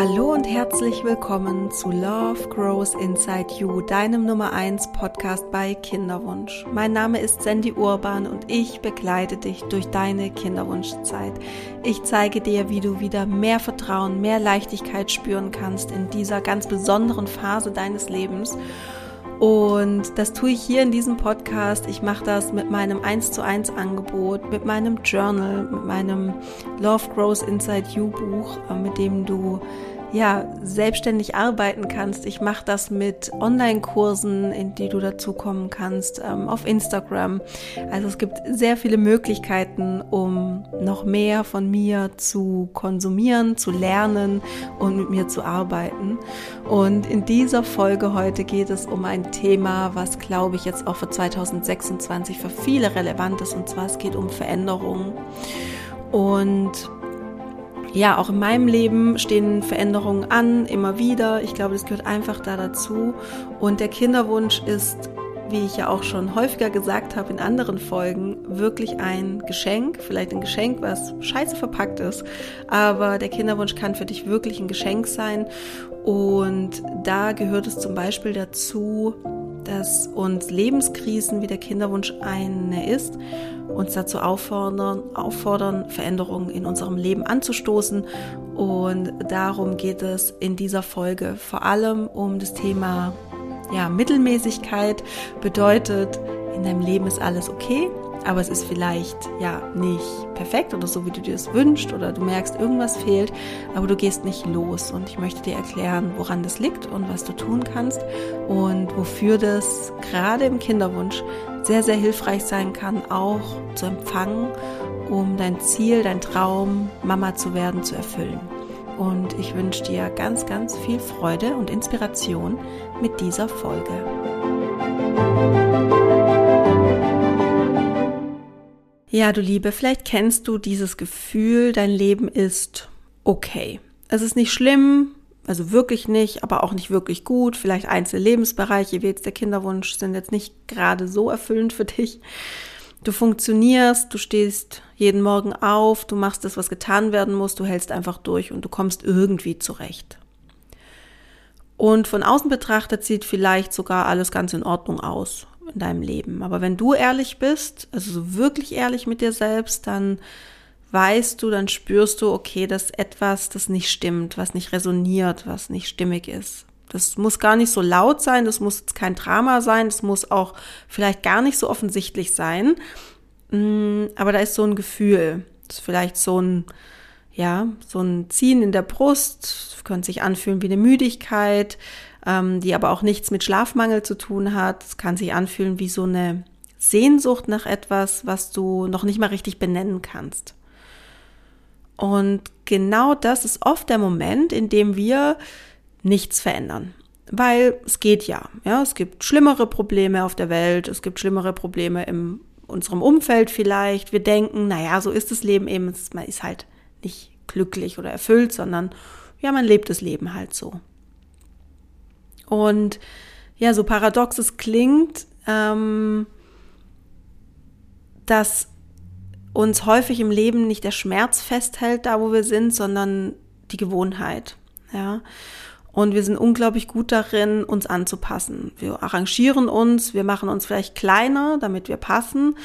Hallo und herzlich willkommen zu Love Grows Inside You, deinem Nummer 1 Podcast bei Kinderwunsch. Mein Name ist Sandy Urban und ich begleite dich durch deine Kinderwunschzeit. Ich zeige dir, wie du wieder mehr Vertrauen, mehr Leichtigkeit spüren kannst in dieser ganz besonderen Phase deines Lebens. Und das tue ich hier in diesem Podcast. Ich mache das mit meinem 1:1 Angebot, mit meinem Journal, mit meinem Love Grows Inside You Buch, mit dem du selbstständig arbeiten kannst. Ich mache das mit Online-Kursen, in die du dazu kommen kannst, auf Instagram. Also es gibt sehr viele Möglichkeiten, um noch mehr von mir zu konsumieren, zu lernen und mit mir zu arbeiten. Und in dieser Folge heute geht es um ein Thema, was, glaube ich, jetzt auch für 2026 für viele relevant ist. Und zwar es geht um Veränderungen. Und ja, auch in meinem Leben stehen Veränderungen an, immer wieder. Ich glaube, das gehört einfach da dazu. Und der Kinderwunsch ist, wie ich ja auch schon häufiger gesagt habe in anderen Folgen, wirklich ein Geschenk. Vielleicht ein Geschenk, was scheiße verpackt ist. Aber der Kinderwunsch kann für dich wirklich ein Geschenk sein. Und da gehört es zum Beispiel dazu, dass uns Lebenskrisen, wie der Kinderwunsch eine ist, uns dazu auffordern, Veränderungen in unserem Leben anzustoßen. Und darum geht es in dieser Folge vor allem um das Thema Mittelmäßigkeit. Bedeutet, in deinem Leben ist alles okay, aber es ist vielleicht nicht perfekt oder so, wie du dir es wünschst, oder du merkst, irgendwas fehlt, aber du gehst nicht los. Und ich möchte dir erklären, woran das liegt und was du tun kannst und wofür das gerade im Kinderwunsch sehr, sehr hilfreich sein kann, auch zu empfangen, um dein Ziel, dein Traum, Mama zu werden, zu erfüllen. Und ich wünsche dir ganz, ganz viel Freude und Inspiration mit dieser Folge. Ja, du Liebe, vielleicht kennst du dieses Gefühl, dein Leben ist okay. Es ist nicht schlimm, also wirklich nicht, aber auch nicht wirklich gut. Vielleicht einzelne Lebensbereiche, wie jetzt der Kinderwunsch, sind jetzt nicht gerade so erfüllend für dich. Du funktionierst, du stehst jeden Morgen auf, du machst das, was getan werden muss, du hältst einfach durch und du kommst irgendwie zurecht. Und von außen betrachtet sieht vielleicht sogar alles ganz in Ordnung aus in deinem Leben. Aber wenn du ehrlich bist, also so wirklich ehrlich mit dir selbst, dann weißt du, dann spürst du, okay, das ist etwas, das nicht stimmt, was nicht resoniert, was nicht stimmig ist. Das muss gar nicht so laut sein, das muss jetzt kein Drama sein, das muss auch vielleicht gar nicht so offensichtlich sein. Aber da ist so ein Gefühl, das ist vielleicht so ein Ziehen in der Brust, könnte sich anfühlen wie eine Müdigkeit, die aber auch nichts mit Schlafmangel zu tun hat. Es kann sich anfühlen wie so eine Sehnsucht nach etwas, was du noch nicht mal richtig benennen kannst. Und genau das ist oft der Moment, in dem wir nichts verändern. Weil es geht es gibt schlimmere Probleme auf der Welt, es gibt schlimmere Probleme in unserem Umfeld vielleicht. Wir denken, so ist das Leben eben, man ist halt nicht glücklich oder erfüllt, sondern man lebt das Leben halt so. Und so paradox es klingt, dass uns häufig im Leben nicht der Schmerz festhält, da wo wir sind, sondern die Gewohnheit. Ja. Und wir sind unglaublich gut darin, uns anzupassen. Wir arrangieren uns, wir machen uns vielleicht kleiner, damit wir passen.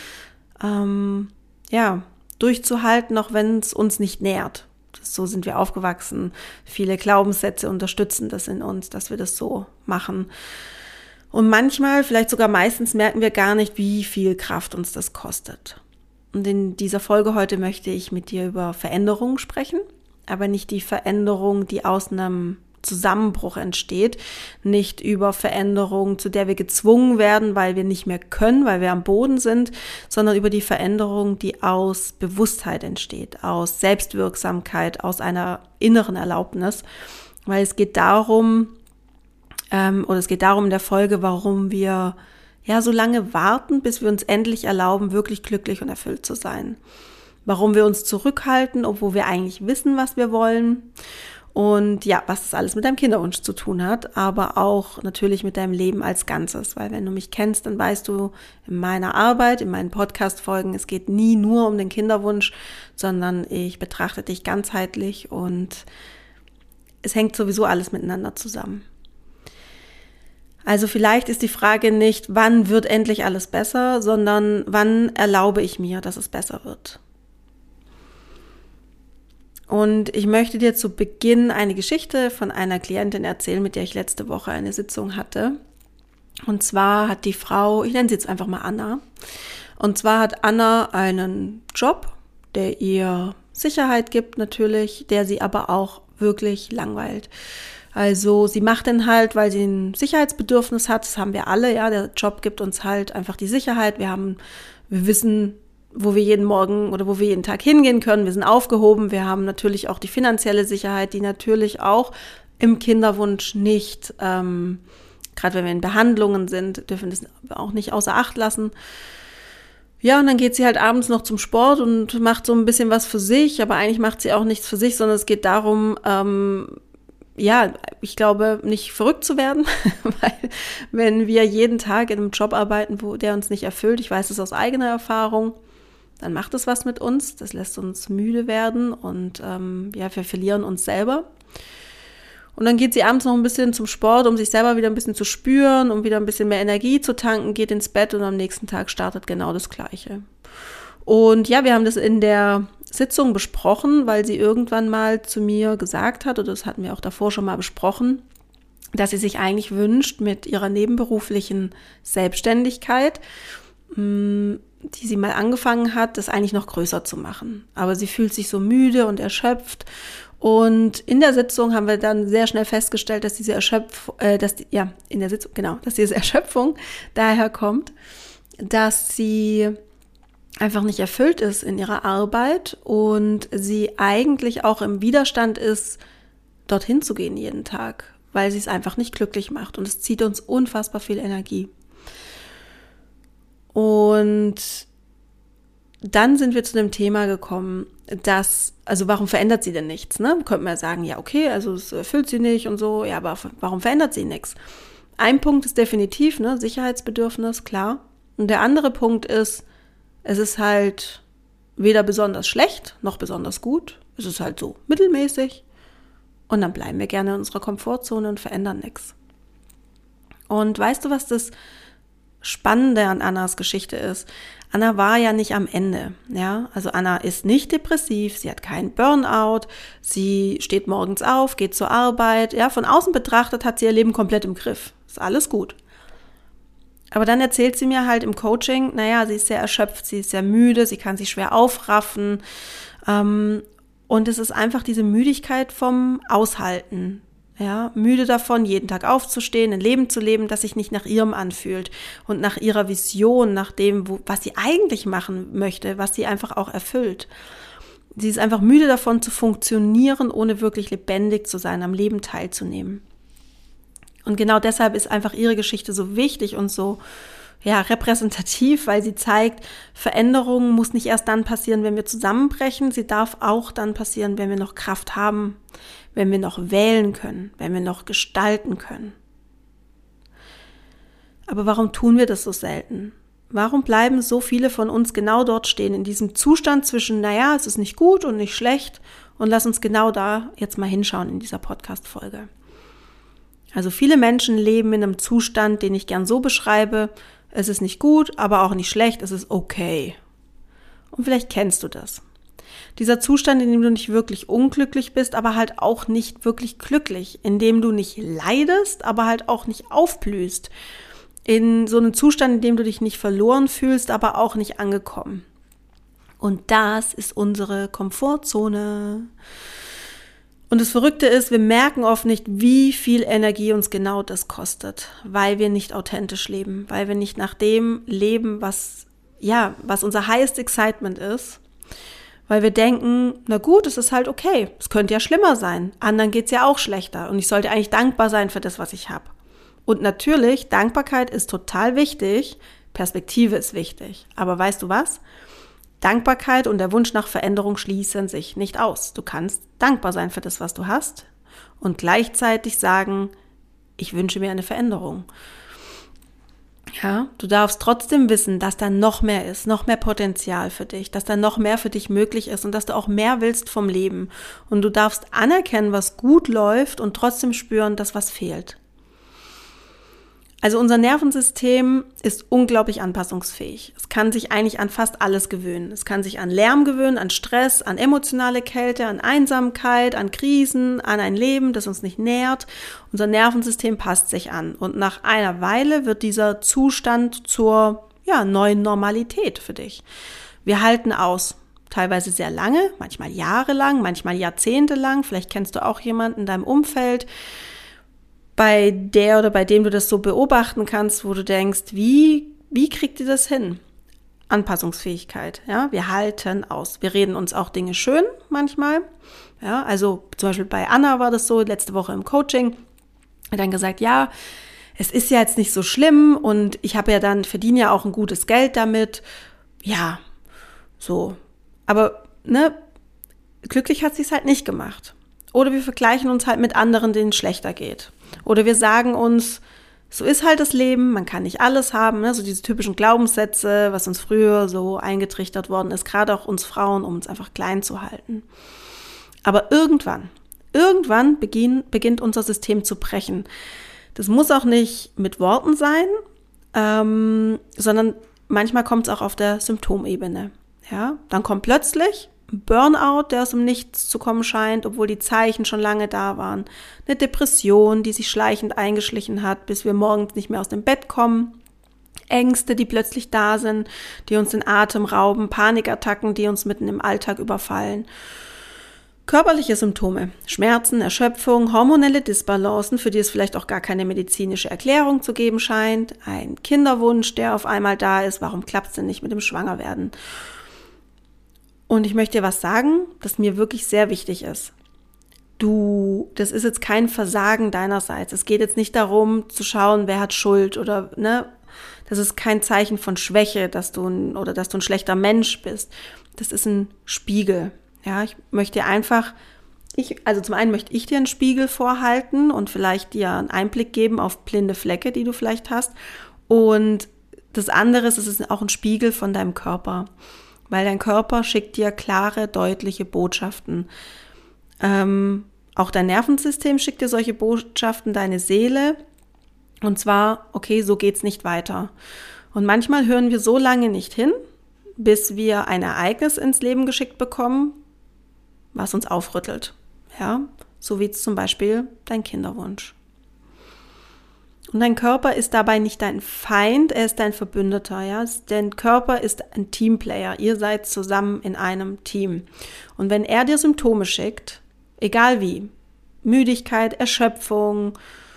Durchzuhalten, auch wenn es uns nicht nährt. So sind wir aufgewachsen. Viele Glaubenssätze unterstützen das in uns, dass wir das so machen. Und manchmal, vielleicht sogar meistens, merken wir gar nicht, wie viel Kraft uns das kostet. Und in dieser Folge heute möchte ich mit dir über Veränderungen sprechen, aber nicht die Veränderung, die aus einem Zusammenbruch entsteht, nicht über Veränderung, zu der wir gezwungen werden, weil wir nicht mehr können, weil wir am Boden sind, sondern über die Veränderung, die aus Bewusstheit entsteht, aus Selbstwirksamkeit, aus einer inneren Erlaubnis, weil es geht darum in der Folge, warum wir so lange warten, bis wir uns endlich erlauben, wirklich glücklich und erfüllt zu sein. Warum wir uns zurückhalten, obwohl wir eigentlich wissen, was wir wollen. Und was das alles mit deinem Kinderwunsch zu tun hat, aber auch natürlich mit deinem Leben als Ganzes. Weil wenn du mich kennst, dann weißt du in meiner Arbeit, in meinen Podcast-Folgen, es geht nie nur um den Kinderwunsch, sondern ich betrachte dich ganzheitlich und es hängt sowieso alles miteinander zusammen. Also vielleicht ist die Frage nicht, wann wird endlich alles besser, sondern wann erlaube ich mir, dass es besser wird. Und ich möchte dir zu Beginn eine Geschichte von einer Klientin erzählen, mit der ich letzte Woche eine Sitzung hatte. Und zwar hat die Frau, ich nenne sie jetzt einfach mal Anna, und zwar hat Anna einen Job, der ihr Sicherheit gibt natürlich, der sie aber auch wirklich langweilt. Also sie macht den halt, weil sie ein Sicherheitsbedürfnis hat, das haben wir alle, ja, der Job gibt uns halt einfach die Sicherheit, wir wissen, wo wir jeden Morgen oder wo wir jeden Tag hingehen können. Wir sind aufgehoben. Wir haben natürlich auch die finanzielle Sicherheit, die natürlich auch im Kinderwunsch nicht, gerade wenn wir in Behandlungen sind, dürfen das auch nicht außer Acht lassen. Ja, und dann geht sie halt abends noch zum Sport und macht so ein bisschen was für sich, aber eigentlich macht sie auch nichts für sich, sondern es geht darum, ich glaube, nicht verrückt zu werden, weil wenn wir jeden Tag in einem Job arbeiten, der uns nicht erfüllt, ich weiß es aus eigener Erfahrung, dann macht es was mit uns, das lässt uns müde werden und wir verlieren uns selber. Und dann geht sie abends noch ein bisschen zum Sport, um sich selber wieder ein bisschen zu spüren, um wieder ein bisschen mehr Energie zu tanken, geht ins Bett und am nächsten Tag startet genau das Gleiche. Und ja, wir haben das in der Sitzung besprochen, weil sie irgendwann mal zu mir gesagt hat, oder das hatten wir auch davor schon mal besprochen, dass sie sich eigentlich wünscht, mit ihrer nebenberuflichen Selbstständigkeit, die sie mal angefangen hat, das eigentlich noch größer zu machen. Aber sie fühlt sich so müde und erschöpft. Und in der Sitzung haben wir dann sehr schnell festgestellt, dass diese Erschöpfung daher kommt, dass sie einfach nicht erfüllt ist in ihrer Arbeit und sie eigentlich auch im Widerstand ist, dorthin zu gehen jeden Tag, weil sie es einfach nicht glücklich macht. Und es zieht uns unfassbar viel Energie. Und dann sind wir zu dem Thema gekommen, warum verändert sie denn nichts? Ne? Könnte man ja sagen, ja okay, also es erfüllt sie nicht und so, ja, aber warum verändert sie nichts? Ein Punkt ist definitiv, ne, Sicherheitsbedürfnis, klar. Und der andere Punkt ist, es ist halt weder besonders schlecht noch besonders gut. Es ist halt so mittelmäßig. Und dann bleiben wir gerne in unserer Komfortzone und verändern nichts. Und weißt du, was das Spannende an Annas Geschichte ist? Anna war ja nicht am Ende, ja. Also Anna ist nicht depressiv, sie hat keinen Burnout, sie steht morgens auf, geht zur Arbeit, ja. Von außen betrachtet hat sie ihr Leben komplett im Griff. Ist alles gut. Aber dann erzählt sie mir halt im Coaching, sie ist sehr erschöpft, sie ist sehr müde, sie kann sich schwer aufraffen. Und es ist einfach diese Müdigkeit vom Aushalten. Ja, müde davon, jeden Tag aufzustehen, ein Leben zu leben, das sich nicht nach ihrem anfühlt und nach ihrer Vision, nach dem, was sie eigentlich machen möchte, was sie einfach auch erfüllt. Sie ist einfach müde davon zu funktionieren, ohne wirklich lebendig zu sein, am Leben teilzunehmen. Und genau deshalb ist einfach ihre Geschichte so wichtig und so repräsentativ, weil sie zeigt, Veränderung muss nicht erst dann passieren, wenn wir zusammenbrechen, sie darf auch dann passieren, wenn wir noch Kraft haben, wenn wir noch wählen können, wenn wir noch gestalten können. Aber warum tun wir das so selten? Warum bleiben so viele von uns genau dort stehen, in diesem Zustand zwischen, es ist nicht gut und nicht schlecht, und lass uns genau da jetzt mal hinschauen in dieser Podcast-Folge. Also viele Menschen leben in einem Zustand, den ich gern so beschreibe, es ist nicht gut, aber auch nicht schlecht, es ist okay. Und vielleicht kennst du das. Dieser Zustand, in dem du nicht wirklich unglücklich bist, aber halt auch nicht wirklich glücklich, in dem du nicht leidest, aber halt auch nicht aufblühst. In so einem Zustand, in dem du dich nicht verloren fühlst, aber auch nicht angekommen. Und das ist unsere Komfortzone. Und das Verrückte ist, wir merken oft nicht, wie viel Energie uns genau das kostet, weil wir nicht authentisch leben, weil wir nicht nach dem leben, was unser highest excitement ist, weil wir denken, na gut, es ist halt okay, es könnte ja schlimmer sein, anderen geht's ja auch schlechter und ich sollte eigentlich dankbar sein für das, was ich habe. Und natürlich, Dankbarkeit ist total wichtig, Perspektive ist wichtig, aber weißt du was? Dankbarkeit und der Wunsch nach Veränderung schließen sich nicht aus. Du kannst dankbar sein für das, was du hast und gleichzeitig sagen, ich wünsche mir eine Veränderung. Ja, du darfst trotzdem wissen, dass da noch mehr ist, noch mehr Potenzial für dich, dass da noch mehr für dich möglich ist und dass du auch mehr willst vom Leben. Und du darfst anerkennen, was gut läuft und trotzdem spüren, dass was fehlt. Also unser Nervensystem ist unglaublich anpassungsfähig. Es kann sich eigentlich an fast alles gewöhnen. Es kann sich an Lärm gewöhnen, an Stress, an emotionale Kälte, an Einsamkeit, an Krisen, an ein Leben, das uns nicht nährt. Unser Nervensystem passt sich an. Und nach einer Weile wird dieser Zustand zur neuen Normalität für dich. Wir halten aus. Teilweise sehr lange, manchmal jahrelang, manchmal jahrzehntelang. Vielleicht kennst du auch jemanden in deinem Umfeld, bei der oder bei dem du das so beobachten kannst, wo du denkst, wie kriegt ihr das hin? Anpassungsfähigkeit, ja, wir halten aus. Wir reden uns auch Dinge schön manchmal, ja, also zum Beispiel bei Anna war das so, letzte Woche im Coaching, hat dann gesagt, ja, es ist ja jetzt nicht so schlimm und ich verdiene ja auch ein gutes Geld damit, ja, so, aber, glücklich hat sie es halt nicht gemacht. Oder wir vergleichen uns halt mit anderen, denen es schlechter geht. Oder wir sagen uns, so ist halt das Leben, man kann nicht alles haben, so diese typischen Glaubenssätze, was uns früher so eingetrichtert worden ist, gerade auch uns Frauen, um uns einfach klein zu halten. Aber irgendwann beginnt unser System zu brechen. Das muss auch nicht mit Worten sein, sondern manchmal kommt es auch auf der Symptomebene. Ja? Dann kommt plötzlich Burnout, der aus dem Nichts zu kommen scheint, obwohl die Zeichen schon lange da waren. Eine Depression, die sich schleichend eingeschlichen hat, bis wir morgens nicht mehr aus dem Bett kommen. Ängste, die plötzlich da sind, die uns den Atem rauben. Panikattacken, die uns mitten im Alltag überfallen. Körperliche Symptome, Schmerzen, Erschöpfung, hormonelle Disbalancen, für die es vielleicht auch gar keine medizinische Erklärung zu geben scheint. Ein Kinderwunsch, der auf einmal da ist. Warum klappt es denn nicht mit dem Schwangerwerden? Und ich möchte dir was sagen, das mir wirklich sehr wichtig ist. Das ist jetzt kein Versagen deinerseits. Es geht jetzt nicht darum, zu schauen, wer hat Schuld oder, das ist kein Zeichen von Schwäche, dass du ein schlechter Mensch bist. Das ist ein Spiegel. Ja, ich möchte dir einfach, zum einen möchte ich dir einen Spiegel vorhalten und vielleicht dir einen Einblick geben auf blinde Flecke, die du vielleicht hast. Und das andere ist, es ist auch ein Spiegel von deinem Körper. Weil dein Körper schickt dir klare, deutliche Botschaften. Auch dein Nervensystem schickt dir solche Botschaften, deine Seele. Und zwar, okay, so geht's nicht weiter. Und manchmal hören wir so lange nicht hin, bis wir ein Ereignis ins Leben geschickt bekommen, was uns aufrüttelt. Ja, so wie zum Beispiel dein Kinderwunsch. Und dein Körper ist dabei nicht dein Feind, er ist dein Verbündeter. Ja? Dein Körper ist ein Teamplayer. Ihr seid zusammen in einem Team. Und wenn er dir Symptome schickt, egal wie, Müdigkeit, Erschöpfung,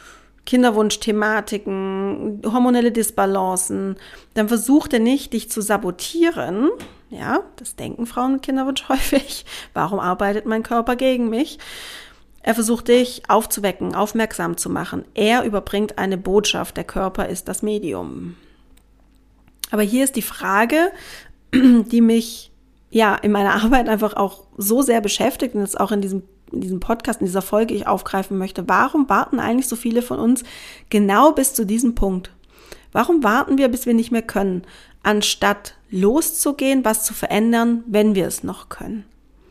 Kinderwunschthematiken, hormonelle Disbalancen, dann versucht er nicht, dich zu sabotieren. Ja, das denken Frauen mit Kinderwunsch häufig. Warum arbeitet mein Körper gegen mich? Er versucht dich aufzuwecken, aufmerksam zu machen. Er überbringt eine Botschaft, der Körper ist das Medium. Aber hier ist die Frage, die mich in meiner Arbeit einfach auch so sehr beschäftigt und jetzt auch in diesem Podcast, in dieser Folge ich aufgreifen möchte. Warum warten eigentlich so viele von uns genau bis zu diesem Punkt? Warum warten wir, bis wir nicht mehr können, anstatt loszugehen, was zu verändern, wenn wir es noch können?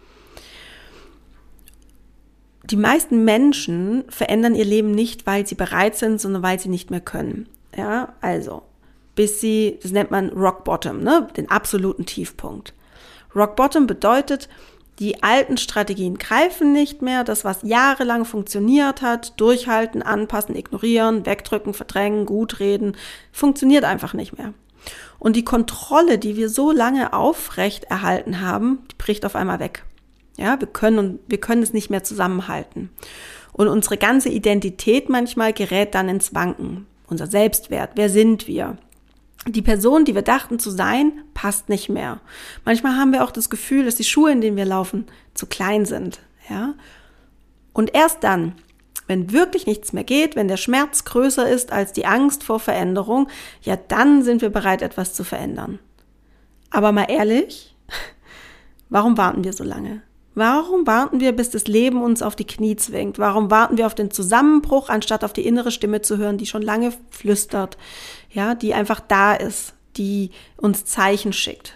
Die meisten Menschen verändern ihr Leben nicht, weil sie bereit sind, sondern weil sie nicht mehr können. Ja, also, das nennt man Rock Bottom, den absoluten Tiefpunkt. Rock Bottom bedeutet, die alten Strategien greifen nicht mehr, das, was jahrelang funktioniert hat, durchhalten, anpassen, ignorieren, wegdrücken, verdrängen, gutreden, funktioniert einfach nicht mehr. Und die Kontrolle, die wir so lange aufrecht erhalten haben, die bricht auf einmal weg. Ja, wir können es nicht mehr zusammenhalten. Und unsere ganze Identität manchmal gerät dann ins Wanken. Unser Selbstwert, wer sind wir? Die Person, die wir dachten zu sein, passt nicht mehr. Manchmal haben wir auch das Gefühl, dass die Schuhe, in denen wir laufen, zu klein sind. Ja? Und erst dann, wenn wirklich nichts mehr geht, wenn der Schmerz größer ist als die Angst vor Veränderung, ja, dann sind wir bereit, etwas zu verändern. Aber mal ehrlich, warum warten wir so lange? Warum warten wir, bis das Leben uns auf die Knie zwingt? Warum warten wir auf den Zusammenbruch, anstatt auf die innere Stimme zu hören, die schon lange flüstert, ja, die einfach da ist, die uns Zeichen schickt?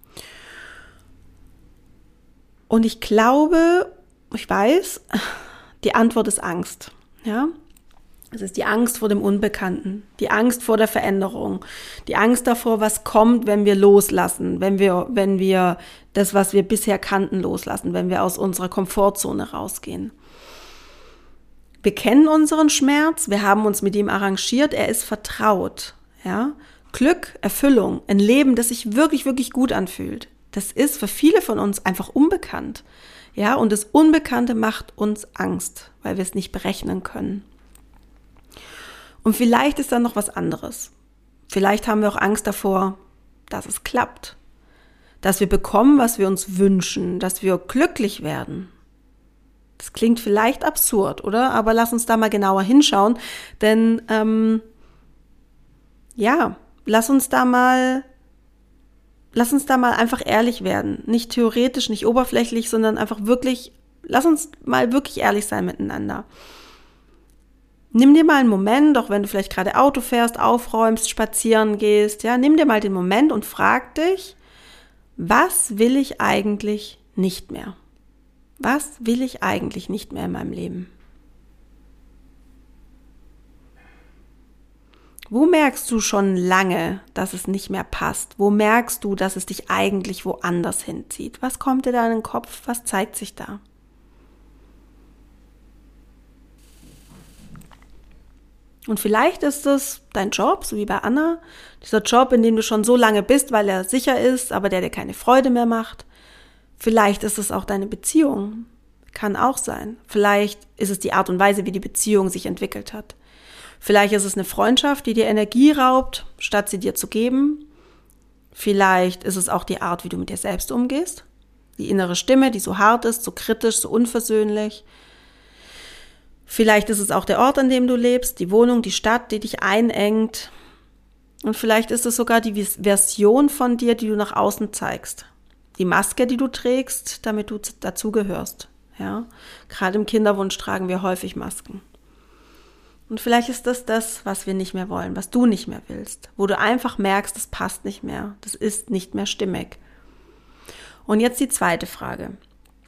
Und ich glaube, ich weiß, die Antwort ist Angst, ja. Es ist die Angst vor dem Unbekannten, die Angst vor der Veränderung, die Angst davor, was kommt, wenn wir loslassen, wenn wir das, was wir bisher kannten, loslassen, wenn wir aus unserer Komfortzone rausgehen. Wir kennen unseren Schmerz, wir haben uns mit ihm arrangiert, er ist vertraut, ja. Glück, Erfüllung, ein Leben, das sich wirklich, wirklich gut anfühlt. Das ist für viele von uns einfach unbekannt, ja. Und das Unbekannte macht uns Angst, weil wir es nicht berechnen können. Und vielleicht ist da noch was anderes. Vielleicht haben wir auch Angst davor, dass es klappt. Dass wir bekommen, was wir uns wünschen, dass wir glücklich werden. Das klingt vielleicht absurd, oder? Aber lass uns da mal genauer hinschauen, denn lass uns da mal einfach ehrlich werden. Nicht theoretisch, nicht oberflächlich, sondern einfach wirklich, lass uns mal wirklich ehrlich sein miteinander. Nimm dir mal einen Moment, auch wenn du vielleicht gerade Auto fährst, aufräumst, spazieren gehst, ja, nimm dir mal den Moment und frag dich, was will ich eigentlich nicht mehr? Was will ich eigentlich nicht mehr in meinem Leben? Wo merkst du schon lange, dass es nicht mehr passt? Wo merkst du, dass es dich eigentlich woanders hinzieht? Was kommt dir da in den Kopf? Was zeigt sich da? Und vielleicht ist es dein Job, so wie bei Anna, dieser Job, in dem du schon so lange bist, weil er sicher ist, aber der dir keine Freude mehr macht. Vielleicht ist es auch deine Beziehung, kann auch sein. Vielleicht ist es die Art und Weise, wie die Beziehung sich entwickelt hat. Vielleicht ist es eine Freundschaft, die dir Energie raubt, statt sie dir zu geben. Vielleicht ist es auch die Art, wie du mit dir selbst umgehst. Die innere Stimme, die so hart ist, so kritisch, so unversöhnlich. Vielleicht ist es auch der Ort, an dem du lebst, die Wohnung, die Stadt, die dich einengt. Und vielleicht ist es sogar die Version von dir, die du nach außen zeigst. Die Maske, die du trägst, damit du dazugehörst. Ja? Gerade im Kinderwunsch tragen wir häufig Masken. Und vielleicht ist das, was wir nicht mehr wollen, was du nicht mehr willst. Wo du einfach merkst, das passt nicht mehr, das ist nicht mehr stimmig. Und jetzt die zweite Frage.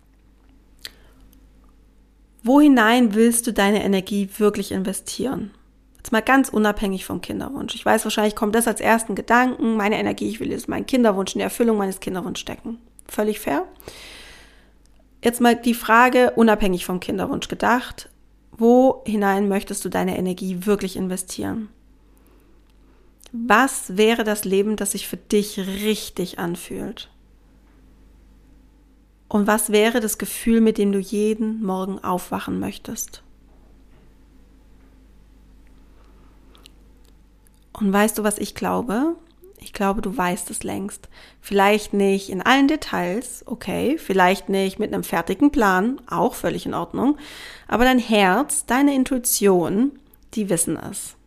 Wo hinein willst du deine Energie wirklich investieren? Jetzt mal ganz unabhängig vom Kinderwunsch. Ich weiß, wahrscheinlich kommt das als ersten Gedanken. Meine Energie, ich will jetzt meinen Kinderwunsch in die Erfüllung meines Kinderwunsches stecken. Völlig fair. Jetzt mal die Frage, unabhängig vom Kinderwunsch gedacht. Wo hinein möchtest du deine Energie wirklich investieren? Was wäre das Leben, das sich für dich richtig anfühlt? Und was wäre das Gefühl, mit dem du jeden Morgen aufwachen möchtest? Und weißt du, was ich glaube? Ich glaube, du weißt es längst. Vielleicht nicht in allen Details, okay, vielleicht nicht mit einem fertigen Plan, auch völlig in Ordnung. Aber dein Herz, deine Intuition, die wissen es.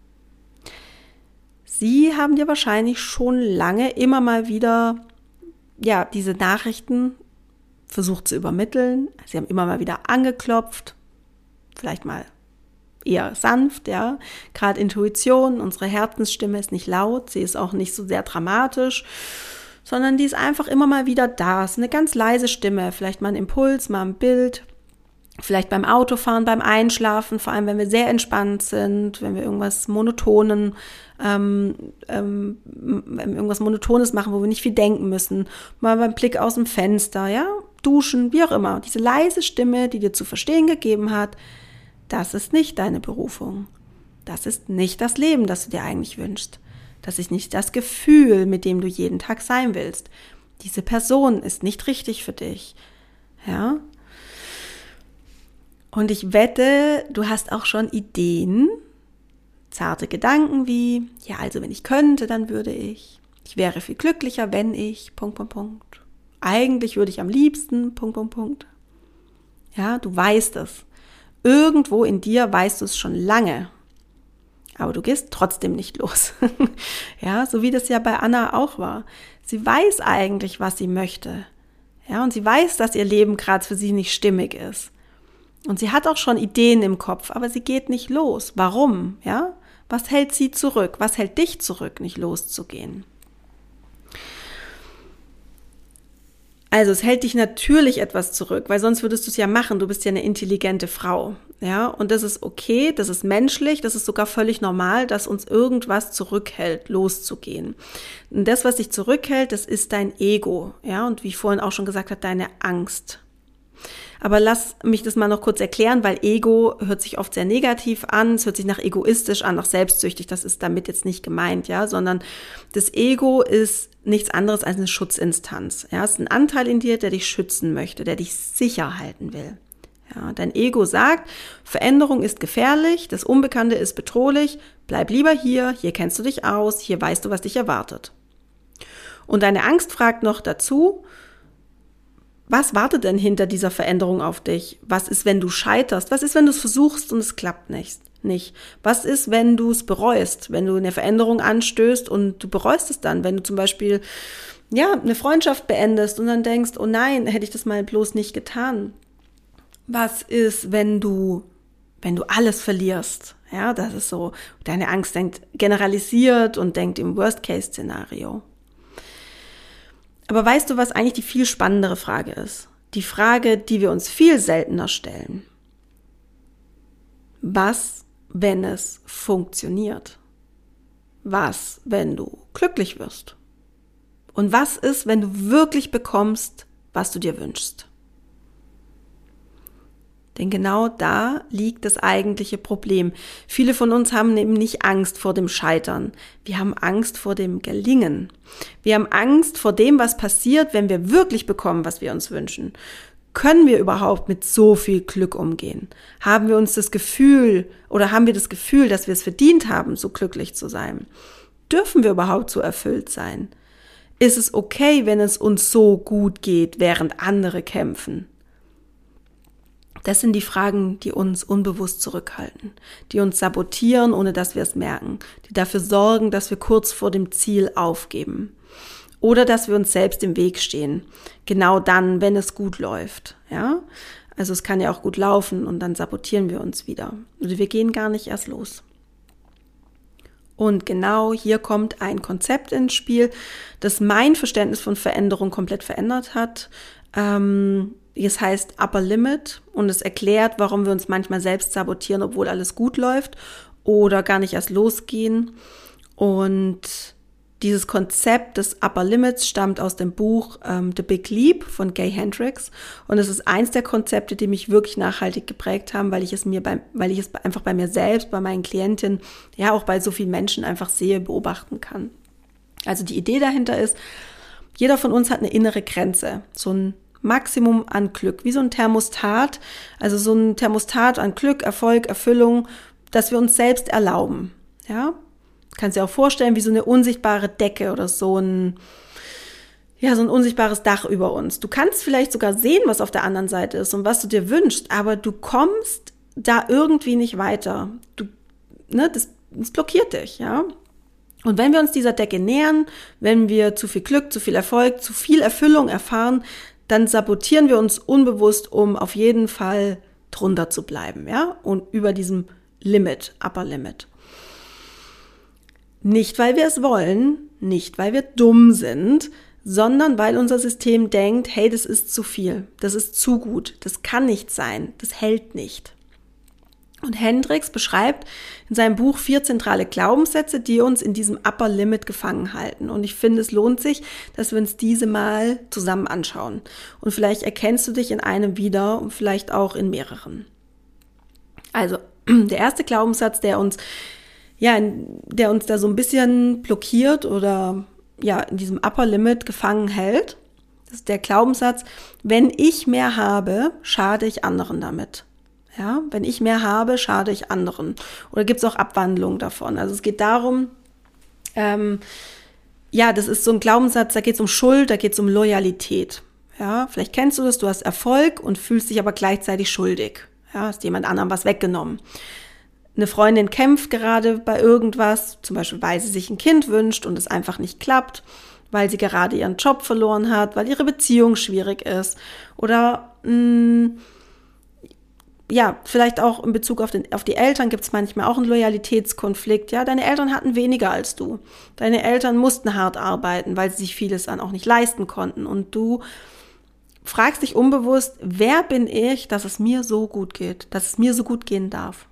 Sie haben dir wahrscheinlich schon lange immer mal wieder, diese Nachrichten versucht zu übermitteln. Sie haben immer mal wieder angeklopft, vielleicht mal eher sanft, ja. Gerade Intuition, unsere Herzensstimme ist nicht laut, sie ist auch nicht so sehr dramatisch, sondern die ist einfach immer mal wieder da. Es ist eine ganz leise Stimme, vielleicht mal ein Impuls, mal ein Bild, vielleicht beim Autofahren, beim Einschlafen, vor allem wenn wir sehr entspannt sind, wenn wir irgendwas Monotones machen, wo wir nicht viel denken müssen, mal beim Blick aus dem Fenster, ja, duschen, wie auch immer. Diese leise Stimme, die dir zu verstehen gegeben hat, das ist nicht deine Berufung. Das ist nicht das Leben, das du dir eigentlich wünschst. Das ist nicht das Gefühl, mit dem du jeden Tag sein willst. Diese Person ist nicht richtig für dich. Ja? Und ich wette, du hast auch schon Ideen, zarte Gedanken wie, ja, also wenn ich könnte, dann würde ich. Ich wäre viel glücklicher, wenn ich, ... Eigentlich würde ich am liebsten, ... Ja, du weißt es. Irgendwo in dir weißt du es schon lange. Aber du gehst trotzdem nicht los. Ja, so wie das ja bei Anna auch war. Sie weiß eigentlich, was sie möchte. Ja, und sie weiß, dass ihr Leben gerade für sie nicht stimmig ist. Und sie hat auch schon Ideen im Kopf, aber sie geht nicht los. Warum? Ja? Was hält sie zurück? Was hält dich zurück, nicht loszugehen? Also es hält dich natürlich etwas zurück, weil sonst würdest du es ja machen. Du bist ja eine intelligente Frau, ja, und das ist okay, das ist menschlich, das ist sogar völlig normal, dass uns irgendwas zurückhält, loszugehen. Und das, was dich zurückhält, das ist dein Ego, ja, und wie ich vorhin auch schon gesagt habe, deine Angst. Aber lass mich das mal noch kurz erklären, weil Ego hört sich oft sehr negativ an, es hört sich nach egoistisch an, nach selbstsüchtig, das ist damit jetzt nicht gemeint, ja, sondern das Ego ist nichts anderes als eine Schutzinstanz. Ja, es ist ein Anteil in dir, der dich schützen möchte, der dich sicher halten will. Ja, dein Ego sagt, Veränderung ist gefährlich, das Unbekannte ist bedrohlich, bleib lieber hier kennst du dich aus, hier weißt du, was dich erwartet. Und deine Angst fragt noch dazu, was wartet denn hinter dieser Veränderung auf dich? Was ist, wenn du scheiterst? Was ist, wenn du es versuchst und es klappt nicht? Was ist, wenn du es bereust? Wenn du eine Veränderung anstößt und du bereust es dann? Wenn du zum Beispiel eine Freundschaft beendest und dann denkst, oh nein, hätte ich das mal bloß nicht getan. Was ist, wenn du alles verlierst? Ja, das ist so, deine Angst denkt generalisiert und denkt im Worst-Case-Szenario. Aber weißt du, was eigentlich die viel spannendere Frage ist? Die Frage, die wir uns viel seltener stellen. Was, wenn es funktioniert? Was, wenn du glücklich wirst? Und was ist, wenn du wirklich bekommst, was du dir wünschst? Denn genau da liegt das eigentliche Problem. Viele von uns haben eben nicht Angst vor dem Scheitern. Wir haben Angst vor dem Gelingen. Wir haben Angst vor dem, was passiert, wenn wir wirklich bekommen, was wir uns wünschen. Können wir überhaupt mit so viel Glück umgehen? Haben wir das Gefühl, dass wir es verdient haben, so glücklich zu sein? Dürfen wir überhaupt so erfüllt sein? Ist es okay, wenn es uns so gut geht, während andere kämpfen? Das sind die Fragen, die uns unbewusst zurückhalten, die uns sabotieren, ohne dass wir es merken, die dafür sorgen, dass wir kurz vor dem Ziel aufgeben oder dass wir uns selbst im Weg stehen, genau dann, wenn es gut läuft. Ja? Also es kann ja auch gut laufen und dann sabotieren wir uns wieder. Also wir gehen gar nicht erst los. Und genau hier kommt ein Konzept ins Spiel, das mein Verständnis von Veränderung komplett verändert hat. Es heißt Upper Limit und es erklärt, warum wir uns manchmal selbst sabotieren, obwohl alles gut läuft oder gar nicht erst losgehen. Und dieses Konzept des Upper Limits stammt aus dem Buch The Big Leap von Gay Hendricks und es ist eins der Konzepte, die mich wirklich nachhaltig geprägt haben, weil ich es einfach bei mir selbst, bei meinen Klientinnen, ja auch bei so vielen Menschen einfach sehe, beobachten kann. Also die Idee dahinter ist, jeder von uns hat eine innere Grenze, so ein Maximum an Glück, wie so ein Thermostat, also so ein Thermostat an Glück, Erfolg, Erfüllung, das wir uns selbst erlauben, ja. Kannst dir auch vorstellen, wie so eine unsichtbare Decke oder so ein unsichtbares Dach über uns. Du kannst vielleicht sogar sehen, was auf der anderen Seite ist und was du dir wünschst, aber du kommst da irgendwie nicht weiter. Das blockiert dich, ja. Und wenn wir uns dieser Decke nähern, wenn wir zu viel Glück, zu viel Erfolg, zu viel Erfüllung erfahren, dann sabotieren wir uns unbewusst, um auf jeden Fall drunter zu bleiben, ja, und über diesem Limit, Upper Limit. Nicht, weil wir es wollen, nicht, weil wir dumm sind, sondern weil unser System denkt, hey, das ist zu viel, das ist zu gut, das kann nicht sein, das hält nicht. Und Hendricks beschreibt in seinem Buch 4 zentrale Glaubenssätze, die uns in diesem Upper Limit gefangen halten. Und ich finde, es lohnt sich, dass wir uns diese mal zusammen anschauen. Und vielleicht erkennst du dich in einem wieder und vielleicht auch in mehreren. Also, der erste Glaubenssatz, der uns da so ein bisschen blockiert oder in diesem Upper Limit gefangen hält, das ist der Glaubenssatz, wenn ich mehr habe, schade ich anderen damit. Ja, wenn ich mehr habe, schade ich anderen. Oder gibt es auch Abwandlungen davon? Also es geht darum, das ist so ein Glaubenssatz, da geht es um Schuld, da geht es um Loyalität. Ja, vielleicht kennst du das, du hast Erfolg und fühlst dich aber gleichzeitig schuldig. Ja, hast jemand anderem was weggenommen. Eine Freundin kämpft gerade bei irgendwas, zum Beispiel, weil sie sich ein Kind wünscht und es einfach nicht klappt. weil sie gerade ihren Job verloren hat, weil ihre Beziehung schwierig ist oder vielleicht auch in Bezug auf die Eltern gibt es manchmal auch einen Loyalitätskonflikt. Ja, deine Eltern hatten weniger als du. Deine Eltern mussten hart arbeiten, weil sie sich vieles dann auch nicht leisten konnten. Und du fragst dich unbewusst, wer bin ich, dass es mir so gut geht, dass es mir so gut gehen darf?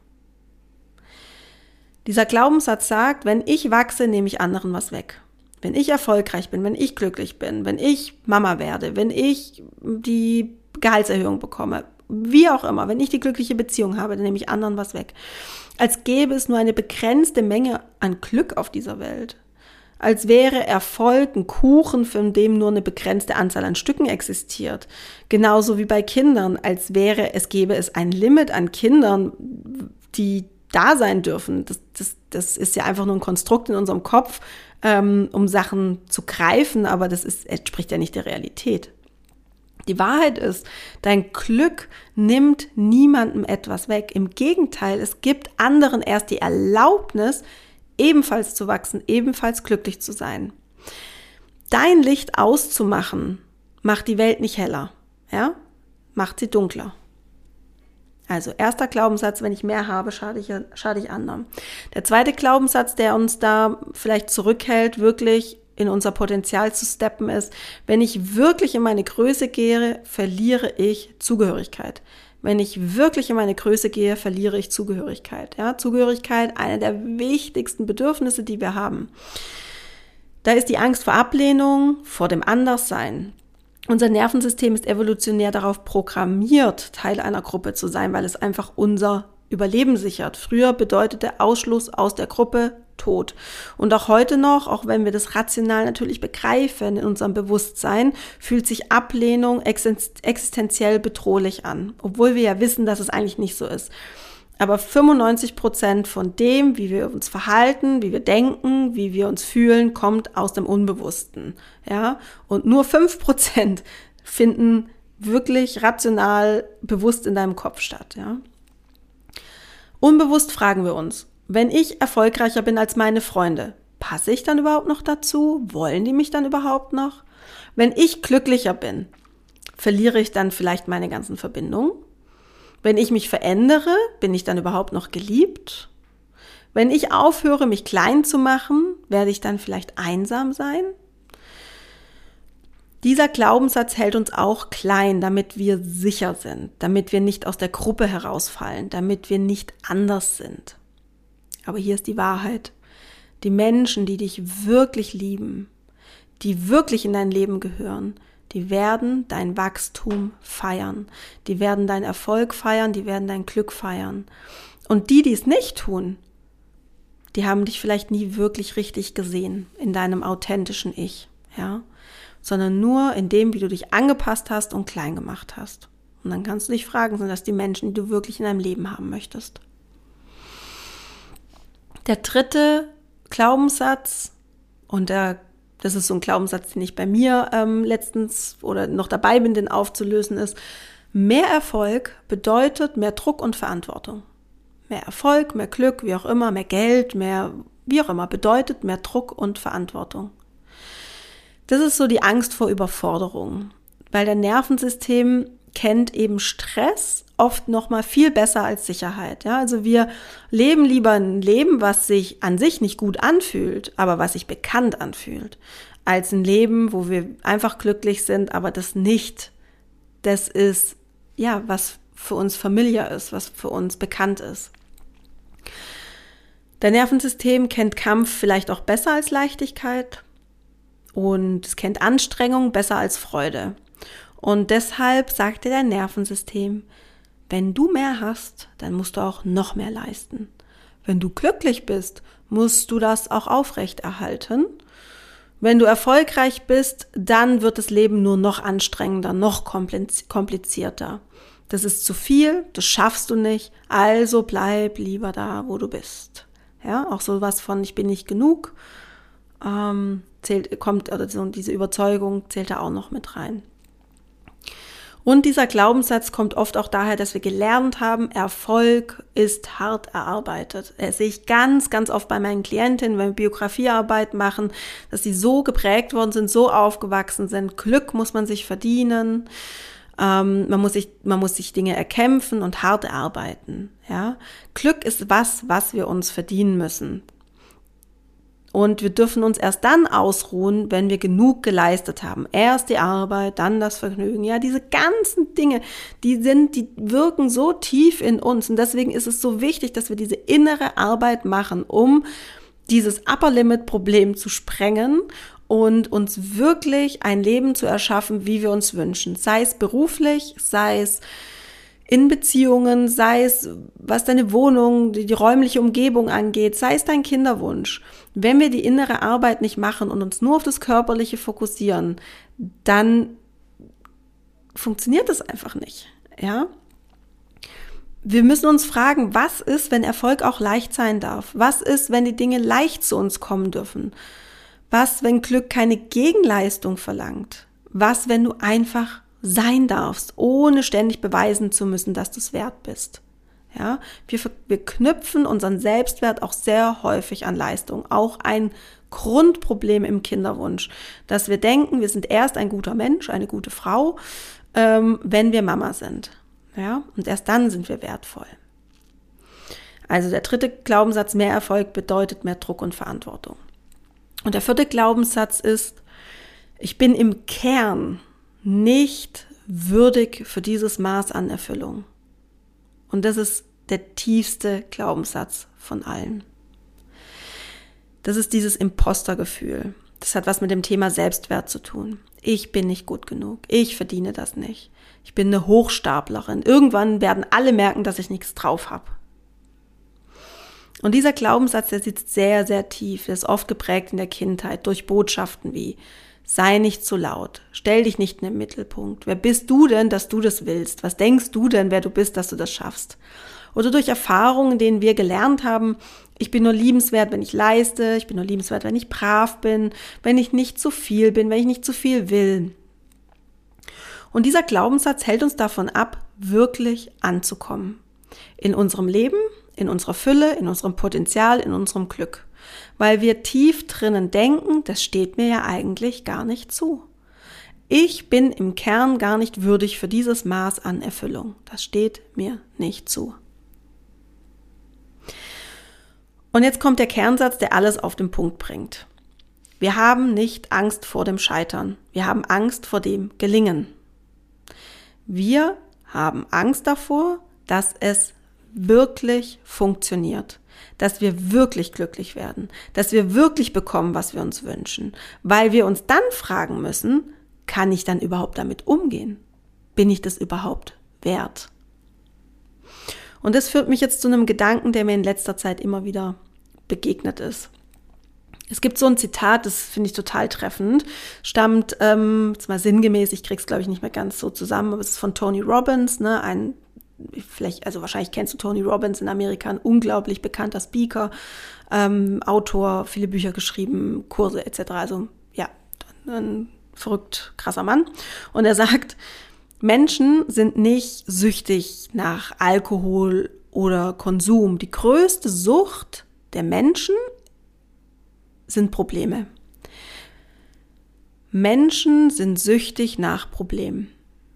Dieser Glaubenssatz sagt, wenn ich wachse, nehme ich anderen was weg. Wenn ich erfolgreich bin, wenn ich glücklich bin, wenn ich Mama werde, wenn ich die Gehaltserhöhung bekomme, wie auch immer, wenn ich die glückliche Beziehung habe, dann nehme ich anderen was weg. Als gäbe es nur eine begrenzte Menge an Glück auf dieser Welt. Als wäre Erfolg ein Kuchen, von dem nur eine begrenzte Anzahl an Stücken existiert. Genauso wie bei Kindern, als gäbe es ein Limit an Kindern, die da sein dürfen. Das ist ja einfach nur ein Konstrukt in unserem Kopf, um Sachen zu greifen, aber das entspricht ja nicht der Realität. Die Wahrheit ist, dein Glück nimmt niemandem etwas weg. Im Gegenteil, es gibt anderen erst die Erlaubnis, ebenfalls zu wachsen, ebenfalls glücklich zu sein. Dein Licht auszumachen, macht die Welt nicht heller, ja? Macht sie dunkler. Also erster Glaubenssatz, wenn ich mehr habe, schade ich anderen. Der zweite Glaubenssatz, der uns da vielleicht zurückhält, wirklich in unser Potenzial zu steppen, ist, wenn ich wirklich in meine Größe gehe, verliere ich Zugehörigkeit. Wenn ich wirklich in meine Größe gehe, verliere ich Zugehörigkeit. Ja, Zugehörigkeit, eine der wichtigsten Bedürfnisse, die wir haben. Da ist die Angst vor Ablehnung, vor dem Anderssein. Unser Nervensystem ist evolutionär darauf programmiert, Teil einer Gruppe zu sein, weil es einfach unser Überleben sichert. Früher bedeutete Ausschluss aus der Gruppe Tod. Und auch heute noch, auch wenn wir das rational natürlich begreifen in unserem Bewusstsein, fühlt sich Ablehnung existenziell bedrohlich an, obwohl wir ja wissen, dass es eigentlich nicht so ist. Aber 95% von dem, wie wir uns verhalten, wie wir denken, wie wir uns fühlen, kommt aus dem Unbewussten. Ja? Und nur 5% finden wirklich rational bewusst in deinem Kopf statt. Ja? Unbewusst fragen wir uns, wenn ich erfolgreicher bin als meine Freunde, passe ich dann überhaupt noch dazu? Wollen die mich dann überhaupt noch? Wenn ich glücklicher bin, verliere ich dann vielleicht meine ganzen Verbindungen? Wenn ich mich verändere, bin ich dann überhaupt noch geliebt? Wenn ich aufhöre, mich klein zu machen, werde ich dann vielleicht einsam sein? Dieser Glaubenssatz hält uns auch klein, damit wir sicher sind, damit wir nicht aus der Gruppe herausfallen, damit wir nicht anders sind. Aber hier ist die Wahrheit. Die Menschen, die dich wirklich lieben, die wirklich in dein Leben gehören, die werden dein Wachstum feiern. Die werden deinen Erfolg feiern, die werden dein Glück feiern. Und die es nicht tun, die haben dich vielleicht nie wirklich richtig gesehen in deinem authentischen Ich, ja? Sondern nur in dem, wie du dich angepasst hast und klein gemacht hast. Und dann kannst du dich fragen, sind das die Menschen, die du wirklich in deinem Leben haben möchtest? Der dritte Glaubenssatz, und das ist so ein Glaubenssatz, den ich bei mir letztens oder noch dabei bin, den aufzulösen, ist, mehr Erfolg bedeutet mehr Druck und Verantwortung. Mehr Erfolg, mehr Glück, wie auch immer, mehr Geld, mehr, wie auch immer, bedeutet mehr Druck und Verantwortung. Das ist so die Angst vor Überforderung, weil dein Nervensystem kennt eben Stress oft noch mal viel besser als Sicherheit. Ja, also wir leben lieber ein Leben, was sich an sich nicht gut anfühlt, aber was sich bekannt anfühlt, als ein Leben, wo wir einfach glücklich sind, aber das ist, ja, was für uns familiar ist, was für uns bekannt ist. Dein Nervensystem kennt Kampf vielleicht auch besser als Leichtigkeit und es kennt Anstrengung besser als Freude. Und deshalb sagt dir dein Nervensystem, wenn du mehr hast, dann musst du auch noch mehr leisten. Wenn du glücklich bist, musst du das auch aufrechterhalten. Wenn du erfolgreich bist, dann wird das Leben nur noch anstrengender, noch komplizierter. Das ist zu viel, das schaffst du nicht, also bleib lieber da, wo du bist. Ja, auch sowas von ich bin nicht genug, diese Überzeugung zählt da auch noch mit rein. Und dieser Glaubenssatz kommt oft auch daher, dass wir gelernt haben, Erfolg ist hart erarbeitet. Das sehe ich ganz, ganz oft bei meinen Klientinnen, wenn wir Biografiearbeit machen, dass sie so geprägt worden sind, so aufgewachsen sind. Glück muss man sich verdienen. Man muss sich Dinge erkämpfen und hart erarbeiten. Ja? Glück ist was wir uns verdienen müssen. Und wir dürfen uns erst dann ausruhen, wenn wir genug geleistet haben. Erst die Arbeit, dann das Vergnügen. Ja, diese ganzen Dinge, die wirken so tief in uns. Und deswegen ist es so wichtig, dass wir diese innere Arbeit machen, um dieses Upper-Limit-Problem zu sprengen und uns wirklich ein Leben zu erschaffen, wie wir uns wünschen. Sei es beruflich, sei es in Beziehungen, sei es, was deine Wohnung, die räumliche Umgebung angeht, sei es dein Kinderwunsch. Wenn wir die innere Arbeit nicht machen und uns nur auf das Körperliche fokussieren, dann funktioniert das einfach nicht, ja? Wir müssen uns fragen, was ist, wenn Erfolg auch leicht sein darf? Was ist, wenn die Dinge leicht zu uns kommen dürfen? Was, wenn Glück keine Gegenleistung verlangt? Was, wenn du einfach sein darfst, ohne ständig beweisen zu müssen, dass du es wert bist? Ja, wir knüpfen unseren Selbstwert auch sehr häufig an Leistung. Auch ein Grundproblem im Kinderwunsch, dass wir denken, wir sind erst ein guter Mensch, eine gute Frau, wenn wir Mama sind. Ja, und erst dann sind wir wertvoll. Also der 3. Glaubenssatz, mehr Erfolg bedeutet mehr Druck und Verantwortung. Und der 4. Glaubenssatz ist, ich bin im Kern nicht würdig für dieses Maß an Erfüllung. Und das ist der tiefste Glaubenssatz von allen. Das ist dieses Impostergefühl. Das hat was mit dem Thema Selbstwert zu tun. Ich bin nicht gut genug. Ich verdiene das nicht. Ich bin eine Hochstaplerin. Irgendwann werden alle merken, dass ich nichts drauf habe. Und dieser Glaubenssatz, der sitzt sehr, sehr tief. Der ist oft geprägt in der Kindheit durch Botschaften wie: Sei nicht zu laut, stell dich nicht in den Mittelpunkt. Wer bist du denn, dass du das willst? Was denkst du denn, wer du bist, dass du das schaffst? Oder durch Erfahrungen, in denen wir gelernt haben, ich bin nur liebenswert, wenn ich leiste, ich bin nur liebenswert, wenn ich brav bin, wenn ich nicht zu viel bin, wenn ich nicht zu viel will. Und dieser Glaubenssatz hält uns davon ab, wirklich anzukommen. In unserem Leben, in unserer Fülle, in unserem Potenzial, in unserem Glück. Weil wir tief drinnen denken, das steht mir ja eigentlich gar nicht zu. Ich bin im Kern gar nicht würdig für dieses Maß an Erfüllung. Das steht mir nicht zu. Und jetzt kommt der Kernsatz, der alles auf den Punkt bringt. Wir haben nicht Angst vor dem Scheitern. Wir haben Angst vor dem Gelingen. Wir haben Angst davor, dass es wirklich funktioniert, dass wir wirklich glücklich werden, dass wir wirklich bekommen, was wir uns wünschen, weil wir uns dann fragen müssen, kann ich dann überhaupt damit umgehen? Bin ich das überhaupt wert? Und das führt mich jetzt zu einem Gedanken, der mir in letzter Zeit immer wieder begegnet ist. Es gibt so ein Zitat, das finde ich total treffend, stammt, jetzt mal sinngemäß, ich krieg's glaube ich nicht mehr ganz so zusammen, aber es ist von Tony Robbins, ne, wahrscheinlich kennst du Tony Robbins in Amerika, ein unglaublich bekannter Speaker, Autor, viele Bücher geschrieben, Kurse etc. Also ja, ein verrückt krasser Mann. Und er sagt, Menschen sind nicht süchtig nach Alkohol oder Konsum. Die größte Sucht der Menschen sind Probleme. Menschen sind süchtig nach Problemen.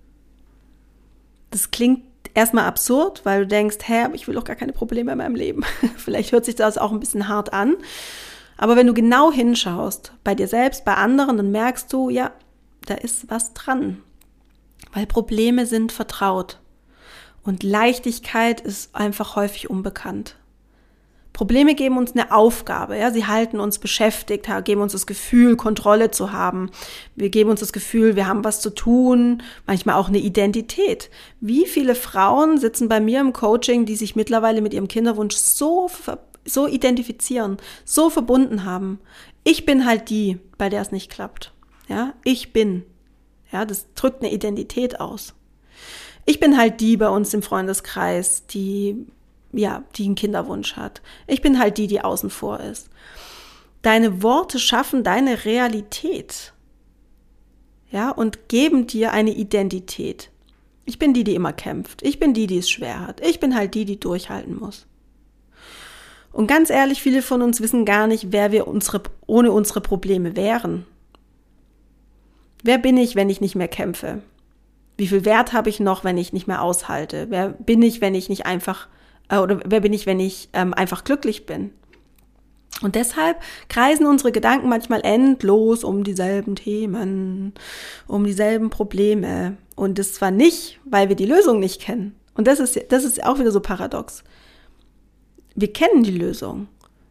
Das klingt erstmal absurd, weil du denkst, aber ich will doch gar keine Probleme in meinem Leben. Vielleicht hört sich das auch ein bisschen hart an. Aber wenn du genau hinschaust, bei dir selbst, bei anderen, dann merkst du, ja, da ist was dran. Weil Probleme sind vertraut. Und Leichtigkeit ist einfach häufig unbekannt. Probleme geben uns eine Aufgabe, ja, sie halten uns beschäftigt, geben uns das Gefühl, Kontrolle zu haben. Wir geben uns das Gefühl, wir haben was zu tun, manchmal auch eine Identität. Wie viele Frauen sitzen bei mir im Coaching, die sich mittlerweile mit ihrem Kinderwunsch so identifizieren, so verbunden haben. Ich bin halt die, bei der es nicht klappt. Ja, ich bin. Ja, das drückt eine Identität aus. Ich bin halt die bei uns im Freundeskreis, die einen Kinderwunsch hat. Ich bin halt die außen vor ist. Deine Worte schaffen deine Realität. Ja, und geben dir eine Identität. Ich bin die immer kämpft. Ich bin die es schwer hat. Ich bin halt die durchhalten muss. Und ganz ehrlich, viele von uns wissen gar nicht, wer wir ohne unsere Probleme wären. Wer bin ich, wenn ich nicht mehr kämpfe? Wie viel Wert habe ich noch, wenn ich nicht mehr aushalte? Wer bin ich, wenn ich nicht einfach, wer bin ich, wenn ich einfach glücklich bin? Und deshalb kreisen unsere Gedanken manchmal endlos um dieselben Themen, um dieselben Probleme. Und das zwar nicht, weil wir die Lösung nicht kennen. Und das ist auch wieder so paradox. Wir kennen die Lösung.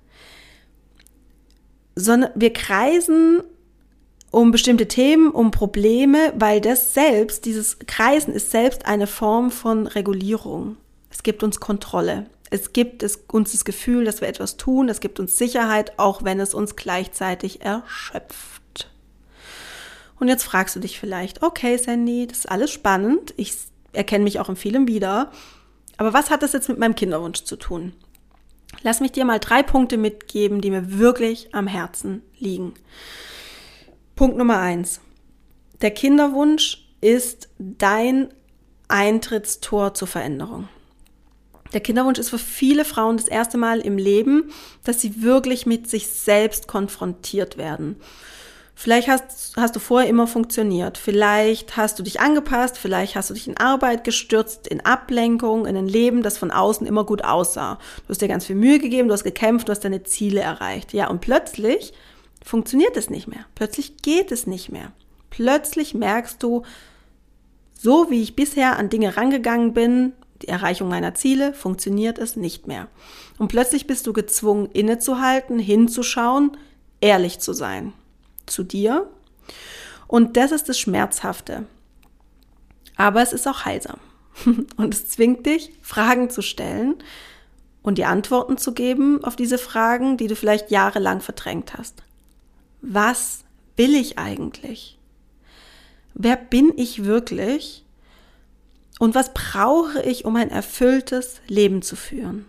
Sondern wir kreisen um bestimmte Themen, um Probleme, weil dieses Kreisen ist selbst eine Form von Regulierung. Es gibt uns Kontrolle. Es gibt uns das Gefühl, dass wir etwas tun. Es gibt uns Sicherheit, auch wenn es uns gleichzeitig erschöpft. Und jetzt fragst du dich vielleicht, okay, Sandy, das ist alles spannend. Ich erkenne mich auch in vielem wieder. Aber was hat das jetzt mit meinem Kinderwunsch zu tun? Lass mich dir mal 3 Punkte mitgeben, die mir wirklich am Herzen liegen. Punkt Nummer 1. Der Kinderwunsch ist dein Eintrittstor zur Veränderung. Der Kinderwunsch ist für viele Frauen das erste Mal im Leben, dass sie wirklich mit sich selbst konfrontiert werden. Vielleicht hast du vorher immer funktioniert. Vielleicht hast du dich angepasst. Vielleicht hast du dich in Arbeit gestürzt, in Ablenkung, in ein Leben, das von außen immer gut aussah. Du hast dir ganz viel Mühe gegeben, du hast gekämpft, du hast deine Ziele erreicht. Ja, und plötzlich funktioniert es nicht mehr. Plötzlich geht es nicht mehr. Plötzlich merkst du, so wie ich bisher an Dinge rangegangen bin, die Erreichung meiner Ziele, funktioniert es nicht mehr. Und plötzlich bist du gezwungen, innezuhalten, hinzuschauen, ehrlich zu sein. Zu dir. Und das ist das Schmerzhafte. Aber es ist auch heilsam. Und es zwingt dich, Fragen zu stellen und die Antworten zu geben auf diese Fragen, die du vielleicht jahrelang verdrängt hast. Was will ich eigentlich? Wer bin ich wirklich? Und was brauche ich, um ein erfülltes Leben zu führen?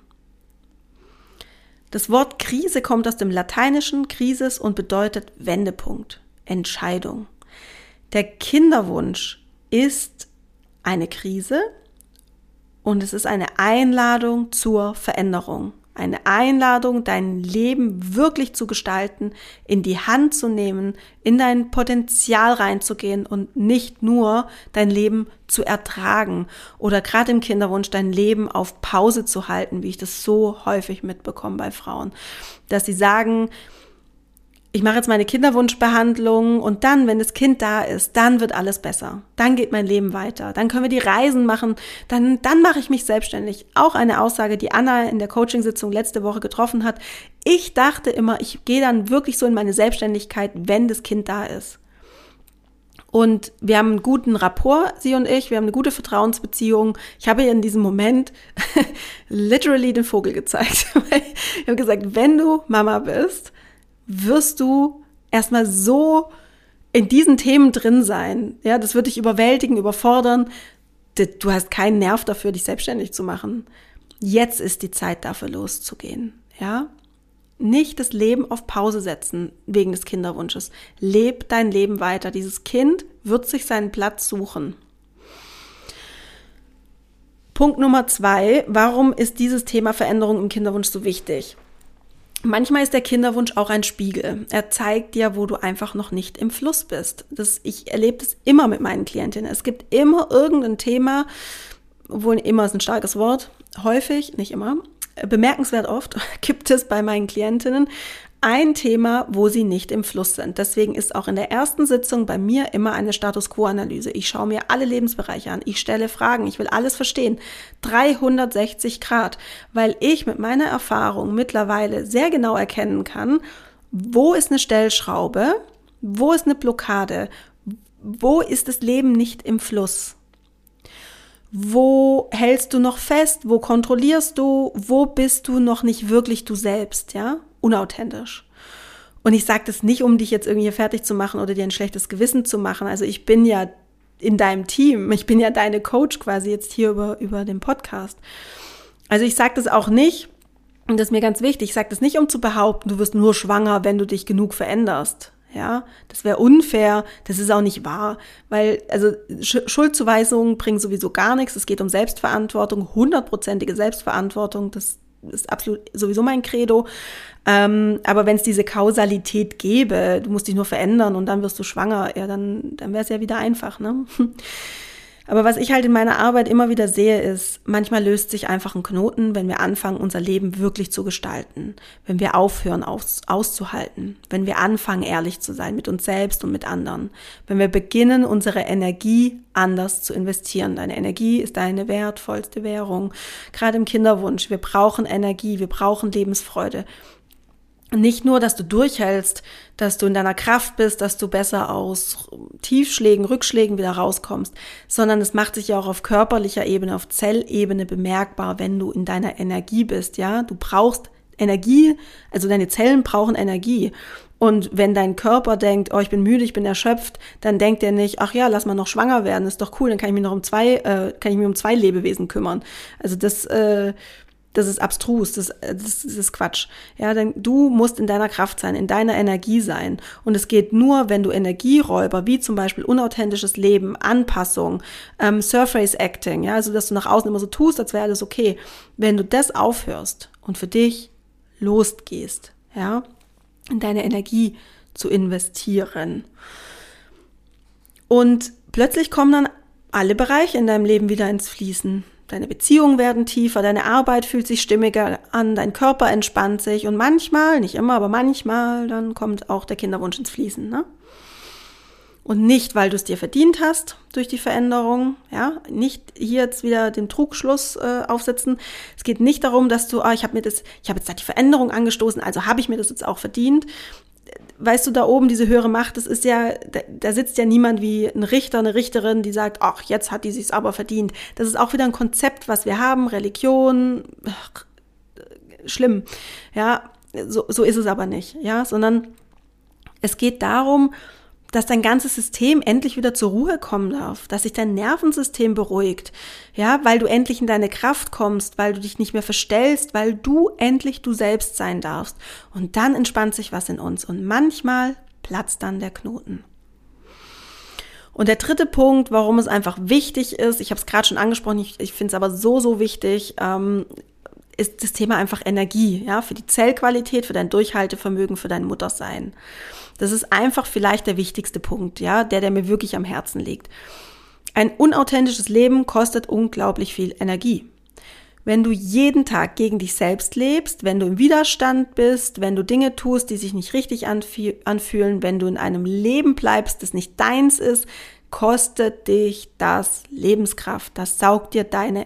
Das Wort Krise kommt aus dem Lateinischen Krisis und bedeutet Wendepunkt, Entscheidung. Der Kinderwunsch ist eine Krise und es ist eine Einladung zur Veränderung. Eine Einladung, dein Leben wirklich zu gestalten, in die Hand zu nehmen, in dein Potenzial reinzugehen und nicht nur dein Leben zu ertragen oder gerade im Kinderwunsch dein Leben auf Pause zu halten, wie ich das so häufig mitbekomme bei Frauen, dass sie sagen, ich mache jetzt meine Kinderwunschbehandlung und dann, wenn das Kind da ist, dann wird alles besser. Dann geht mein Leben weiter. Dann können wir die Reisen machen. Dann mache ich mich selbstständig. Auch eine Aussage, die Anna in der Coachingsitzung letzte Woche getroffen hat. Ich dachte immer, ich gehe dann wirklich so in meine Selbstständigkeit, wenn das Kind da ist. Und wir haben einen guten Rapport, sie und ich. Wir haben eine gute Vertrauensbeziehung. Ich habe ihr in diesem Moment literally den Vogel gezeigt. Ich habe gesagt, wenn du Mama bist, wirst du erstmal so in diesen Themen drin sein. Ja, das wird dich überwältigen, überfordern. Du hast keinen Nerv dafür, dich selbstständig zu machen. Jetzt ist die Zeit dafür loszugehen. Ja, nicht das Leben auf Pause setzen wegen des Kinderwunsches. Leb dein Leben weiter. Dieses Kind wird sich seinen Platz suchen. Punkt Nummer 2. Warum ist dieses Thema Veränderung im Kinderwunsch so wichtig? Manchmal ist der Kinderwunsch auch ein Spiegel. Er zeigt dir, wo du einfach noch nicht im Fluss bist. Ich erlebe das immer mit meinen Klientinnen. Es gibt immer irgendein Thema, obwohl immer ist ein starkes Wort, häufig, nicht immer, bemerkenswert oft, gibt es bei meinen Klientinnen ein Thema, wo sie nicht im Fluss sind. Deswegen ist auch in der ersten Sitzung bei mir immer eine Status-Quo-Analyse. Ich schaue mir alle Lebensbereiche an, ich stelle Fragen, ich will alles verstehen. 360 Grad, weil ich mit meiner Erfahrung mittlerweile sehr genau erkennen kann, wo ist eine Stellschraube, wo ist eine Blockade, wo ist das Leben nicht im Fluss. Wo hältst du noch fest? Wo kontrollierst du? Wo bist du noch nicht wirklich du selbst, ja? Unauthentisch. Und ich sage das nicht, um dich jetzt irgendwie fertig zu machen oder dir ein schlechtes Gewissen zu machen. Also ich bin ja in deinem Team. Ich bin ja deine Coach quasi jetzt hier über den Podcast. Also ich sage das auch nicht, und das ist mir ganz wichtig, ich sage das nicht, um zu behaupten, du wirst nur schwanger, wenn du dich genug veränderst. Ja, das wäre unfair, das ist auch nicht wahr, weil also Schuldzuweisungen bringen sowieso gar nichts. Es geht um Selbstverantwortung, 100%ige Selbstverantwortung, das ist absolut sowieso mein Credo. Aber wenn es diese Kausalität gäbe, du musst dich nur verändern und dann wirst du schwanger, ja, dann wäre es ja wieder einfach, ne? Aber was ich halt in meiner Arbeit immer wieder sehe, ist, manchmal löst sich einfach ein Knoten, wenn wir anfangen, unser Leben wirklich zu gestalten. Wenn wir aufhören, auszuhalten. Wenn wir anfangen, ehrlich zu sein mit uns selbst und mit anderen. Wenn wir beginnen, unsere Energie anders zu investieren. Deine Energie ist deine wertvollste Währung. Gerade im Kinderwunsch. Wir brauchen Energie, wir brauchen Lebensfreude. Nicht nur, dass du durchhältst, dass du in deiner Kraft bist, dass du besser aus Tiefschlägen, Rückschlägen wieder rauskommst, sondern es macht sich ja auch auf körperlicher Ebene, auf Zellebene bemerkbar, wenn du in deiner Energie bist, ja. Du brauchst Energie, also deine Zellen brauchen Energie. Und wenn dein Körper denkt, oh, ich bin müde, ich bin erschöpft, dann denkt er nicht, ach ja, lass mal noch schwanger werden, ist doch cool, dann kann ich mich um zwei Lebewesen kümmern. Also das ist abstrus, das ist Quatsch. Ja, denn du musst in deiner Kraft sein, in deiner Energie sein. Und es geht nur, wenn du Energieräuber, wie zum Beispiel unauthentisches Leben, Anpassung, Surface Acting, ja, also dass du nach außen immer so tust, als wäre alles okay. Wenn du das aufhörst und für dich losgehst, ja, in deine Energie zu investieren. Und plötzlich kommen dann alle Bereiche in deinem Leben wieder ins Fließen. Deine Beziehungen werden tiefer, deine Arbeit fühlt sich stimmiger an, dein Körper entspannt sich und manchmal, nicht immer, aber manchmal, dann kommt auch der Kinderwunsch ins Fließen, ne? Und nicht, weil du es dir verdient hast durch die Veränderung, ja, nicht hier jetzt wieder den Trugschluss aufsetzen. Es geht nicht darum, dass du, ich habe jetzt da die Veränderung angestoßen, also habe ich mir das jetzt auch verdient. Weißt du, da oben diese höhere Macht, das ist ja, da sitzt ja niemand wie ein Richter, eine Richterin, die sagt, ach, jetzt hat die sich's aber verdient. Das ist auch wieder ein Konzept, was wir haben, Religion, schlimm, ja, so ist es aber nicht, ja, sondern es geht darum, dass dein ganzes System endlich wieder zur Ruhe kommen darf, dass sich dein Nervensystem beruhigt, ja, weil du endlich in deine Kraft kommst, weil du dich nicht mehr verstellst, weil du endlich du selbst sein darfst. Und dann entspannt sich was in uns und manchmal platzt dann der Knoten. Und der dritte Punkt, warum es einfach wichtig ist, ich habe es gerade schon angesprochen, ich finde es aber so wichtig, ist das Thema einfach Energie, ja, für die Zellqualität, für dein Durchhaltevermögen, für dein Muttersein. Das ist einfach vielleicht der wichtigste Punkt, ja, der mir wirklich am Herzen liegt. Ein unauthentisches Leben kostet unglaublich viel Energie. Wenn du jeden Tag gegen dich selbst lebst, wenn du im Widerstand bist, wenn du Dinge tust, die sich nicht richtig anfühlen, wenn du in einem Leben bleibst, das nicht deins ist, kostet dich das Lebenskraft. Das saugt dir deine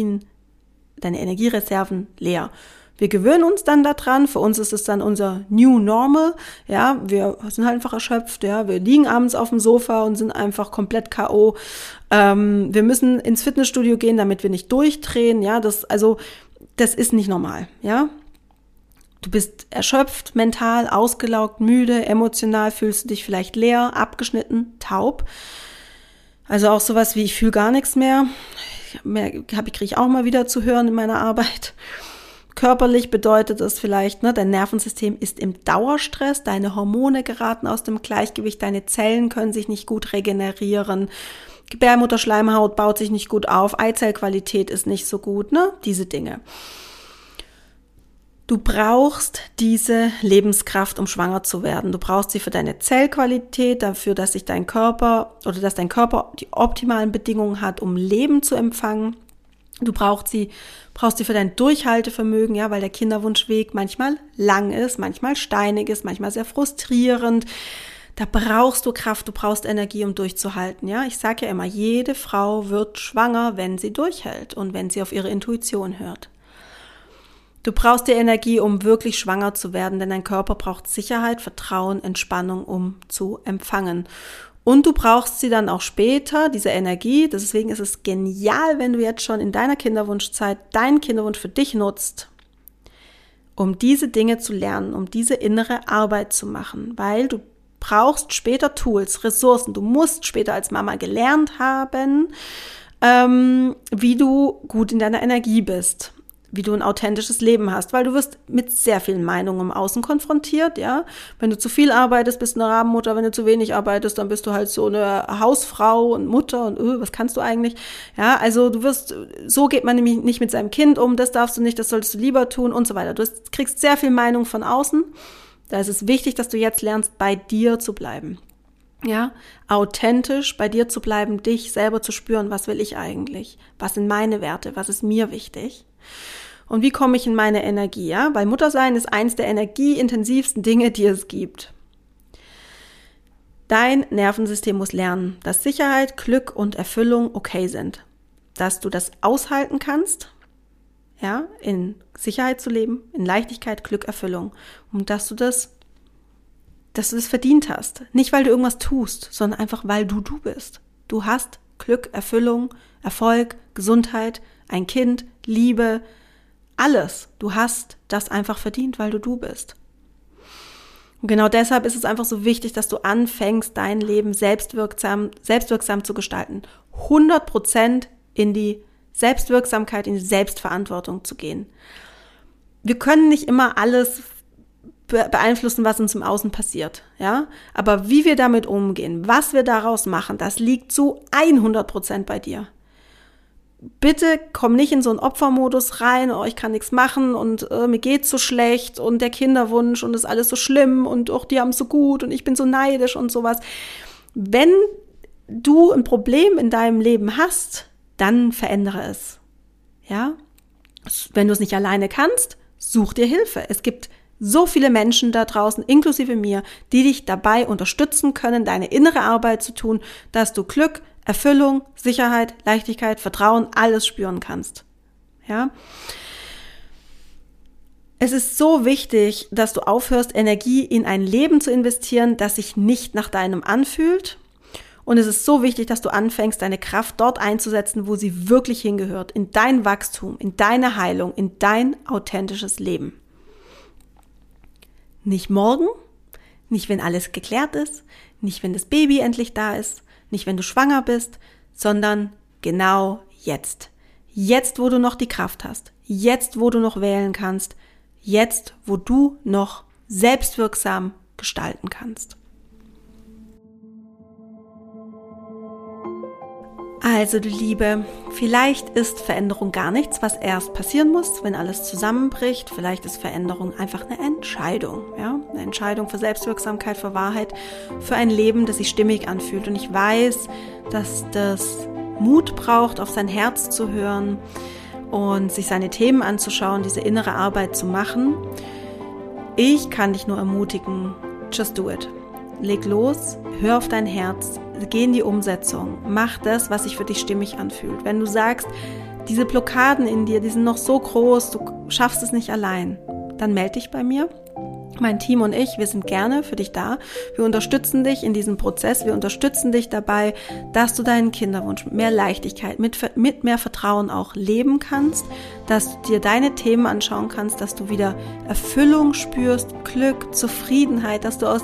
Energiereserven leer. Wir gewöhnen uns dann daran, für uns ist es dann unser New Normal, ja, wir sind halt einfach erschöpft, ja, wir liegen abends auf dem Sofa und sind einfach komplett K.O. Wir müssen ins Fitnessstudio gehen, damit wir nicht durchdrehen, ja, das ist nicht normal, ja. Du bist erschöpft, mental, ausgelaugt, müde, emotional fühlst du dich vielleicht leer, abgeschnitten, taub. Also auch sowas wie, ich fühle gar nichts mehr, kriege ich auch mal wieder zu hören in meiner Arbeit. Körperlich bedeutet es vielleicht, dein Nervensystem ist im Dauerstress, deine Hormone geraten aus dem Gleichgewicht, deine Zellen können sich nicht gut regenerieren, Gebärmutterschleimhaut baut sich nicht gut auf, Eizellqualität ist nicht so gut, diese Dinge. Du brauchst diese Lebenskraft, um schwanger zu werden. Du brauchst sie für deine Zellqualität, dafür, dass dein Körper die optimalen Bedingungen hat, um Leben zu empfangen. Du brauchst sie für dein Durchhaltevermögen, ja, weil der Kinderwunschweg manchmal lang ist, manchmal steinig ist, manchmal sehr frustrierend. Da brauchst du Kraft, du brauchst Energie, um durchzuhalten, ja. Ich sage ja immer, jede Frau wird schwanger, wenn sie durchhält und wenn sie auf ihre Intuition hört. Du brauchst die Energie, um wirklich schwanger zu werden, denn dein Körper braucht Sicherheit, Vertrauen, Entspannung, um zu empfangen. Und du brauchst sie dann auch später, diese Energie. Deswegen ist es genial, wenn du jetzt schon in deiner Kinderwunschzeit deinen Kinderwunsch für dich nutzt, um diese Dinge zu lernen, um diese innere Arbeit zu machen, weil du brauchst später Tools, Ressourcen. Du musst später als Mama gelernt haben, wie du gut in deiner Energie bist. wie du ein authentisches Leben hast, weil du wirst mit sehr vielen Meinungen im Außen konfrontiert, ja. Wenn du zu viel arbeitest, bist du eine Rabenmutter, wenn du zu wenig arbeitest, dann bist du halt so eine Hausfrau und Mutter und was kannst du eigentlich? Ja, also so geht man nämlich nicht mit seinem Kind um, das darfst du nicht, das solltest du lieber tun und so weiter. Du kriegst sehr viel Meinung von außen. Da ist es wichtig, dass du jetzt lernst, bei dir zu bleiben. Ja, authentisch bei dir zu bleiben, dich selber zu spüren, was will ich eigentlich? Was sind meine Werte? Was ist mir wichtig? Und wie komme ich in meine Energie? Ja? Weil Muttersein ist eins der energieintensivsten Dinge, die es gibt. Dein Nervensystem muss lernen, dass Sicherheit, Glück und Erfüllung okay sind. Dass du das aushalten kannst, ja, in Sicherheit zu leben, in Leichtigkeit, Glück, Erfüllung. Und dass du das verdient hast. Nicht, weil du irgendwas tust, sondern einfach, weil du bist. Du hast Glück, Erfüllung, Erfolg, Gesundheit, ein Kind, Liebe, alles. Du hast das einfach verdient, weil du bist. Und genau deshalb ist es einfach so wichtig, dass du anfängst, dein Leben selbstwirksam zu gestalten. 100% in die Selbstwirksamkeit, in die Selbstverantwortung zu gehen. Wir können nicht immer alles beeinflussen, was uns im Außen passiert, ja? Aber wie wir damit umgehen, was wir daraus machen, das liegt zu 100% bei dir. Bitte komm nicht in so einen Opfermodus rein, oh, ich kann nichts machen und mir geht's so schlecht und der Kinderwunsch und ist alles so schlimm und auch die haben es so gut und ich bin so neidisch und sowas. Wenn du ein Problem in deinem Leben hast, dann verändere es. Ja? Wenn du es nicht alleine kannst, such dir Hilfe. Es gibt so viele Menschen da draußen, inklusive mir, die dich dabei unterstützen können, deine innere Arbeit zu tun, dass du Glück, Erfüllung, Sicherheit, Leichtigkeit, Vertrauen, alles spüren kannst. Ja? Es ist so wichtig, dass du aufhörst, Energie in ein Leben zu investieren, das sich nicht nach deinem anfühlt. Und es ist so wichtig, dass du anfängst, deine Kraft dort einzusetzen, wo sie wirklich hingehört, in dein Wachstum, in deine Heilung, in dein authentisches Leben. Nicht morgen, nicht wenn alles geklärt ist, nicht wenn das Baby endlich da ist, nicht wenn du schwanger bist, sondern genau jetzt. Jetzt, wo du noch die Kraft hast. Jetzt, wo du noch wählen kannst. Jetzt, wo du noch selbstwirksam gestalten kannst. Also du Liebe, vielleicht ist Veränderung gar nichts, was erst passieren muss, wenn alles zusammenbricht. Vielleicht ist Veränderung einfach eine Entscheidung, ja? Eine Entscheidung für Selbstwirksamkeit, für Wahrheit, für ein Leben, das sich stimmig anfühlt. Und ich weiß, dass das Mut braucht, auf sein Herz zu hören und sich seine Themen anzuschauen, diese innere Arbeit zu machen. Ich kann dich nur ermutigen, just do it. Leg los, hör auf dein Herz, geh in die Umsetzung, mach das, was sich für dich stimmig anfühlt. Wenn du sagst, diese Blockaden in dir, die sind noch so groß, du schaffst es nicht allein, dann melde dich bei mir. Mein Team und ich, wir sind gerne für dich da. Wir unterstützen dich in diesem Prozess, wir unterstützen dich dabei, dass du deinen Kinderwunsch mit mehr Leichtigkeit, mit mehr Vertrauen auch leben kannst, dass du dir deine Themen anschauen kannst, dass du wieder Erfüllung spürst, Glück, Zufriedenheit, dass du aus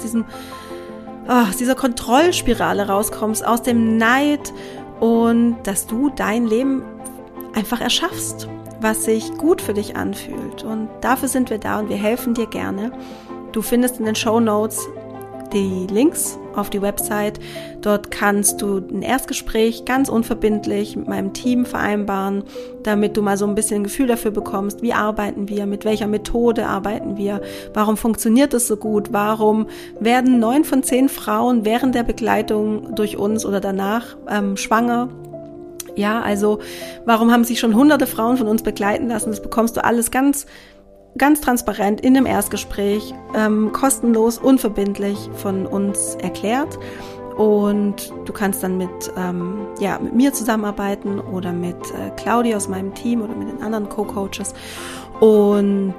dieser Kontrollspirale rauskommst, aus dem Neid und dass du dein Leben einfach erschaffst, was sich gut für dich anfühlt. Und dafür sind wir da und wir helfen dir gerne. Du findest in den Shownotes die Links auf die Website. Dort kannst du ein Erstgespräch ganz unverbindlich mit meinem Team vereinbaren, damit du mal so ein bisschen ein Gefühl dafür bekommst, wie arbeiten wir, mit welcher Methode arbeiten wir, warum funktioniert es so gut, warum werden 9 von 10 Frauen während der Begleitung durch uns oder danach schwanger. Ja, also warum haben sich schon hunderte Frauen von uns begleiten lassen? Das bekommst du alles ganz transparent in dem Erstgespräch, kostenlos, unverbindlich von uns erklärt. Und du kannst dann mit mir zusammenarbeiten oder mit Claudia aus meinem Team oder mit den anderen Co-Coaches. Und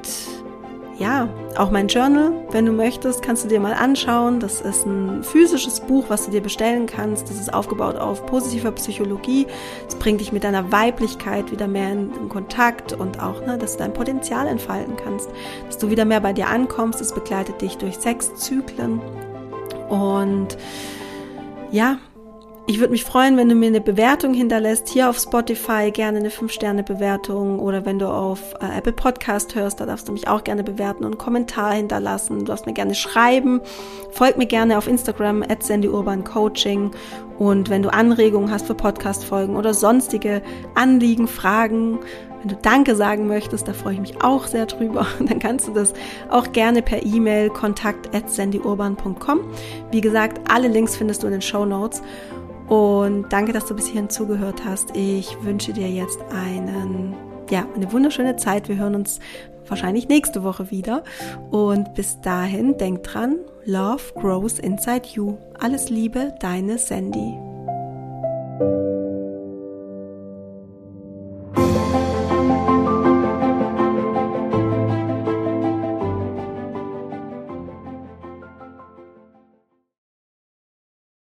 ja, auch mein Journal, wenn du möchtest, kannst du dir mal anschauen. Das ist ein physisches Buch, was du dir bestellen kannst. Das ist aufgebaut auf positiver Psychologie. Das bringt dich mit deiner Weiblichkeit wieder mehr in Kontakt und auch, dass du dein Potenzial entfalten kannst. Dass du wieder mehr bei dir ankommst. Es begleitet dich durch 6 Zyklen. Und ja, Ich würde mich freuen, wenn du mir eine Bewertung hinterlässt, hier auf Spotify gerne eine 5-Sterne-Bewertung oder wenn du auf Apple Podcast hörst, da darfst du mich auch gerne bewerten und einen Kommentar hinterlassen. Du darfst mir gerne schreiben, folg mir gerne auf Instagram @sandyurbancoaching und wenn du Anregungen hast für Podcast-Folgen oder sonstige Anliegen, Fragen, wenn du Danke sagen möchtest, da freue ich mich auch sehr drüber. Dann kannst du das auch gerne per E-Mail kontakt@sandyurban.com. Wie gesagt, alle Links findest du in den Shownotes. Und danke, dass du bis hierhin zugehört hast. Ich wünsche dir jetzt eine wunderschöne Zeit. Wir hören uns wahrscheinlich nächste Woche wieder. Und bis dahin, denk dran, Love grows inside you. Alles Liebe, deine Sandy.